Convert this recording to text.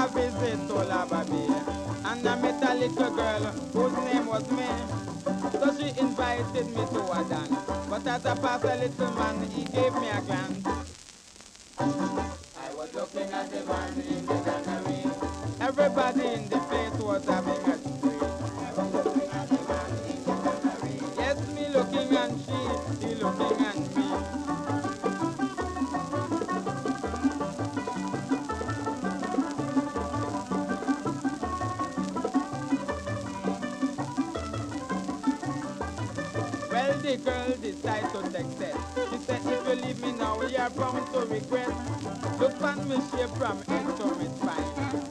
a visit to Lababy, and I met a little girl whose name was May. So she invited me to a dance, but as I passed a little man, he gave me a glance. I was looking at the man in the granary. Everybody in the place was having a spree. I was looking at the man in the granary. Yes, me looking and he looking at me. Well, the girl decided to take that. She said, if you leave me now, you're bound to regret. Look on me shape from head to my spine.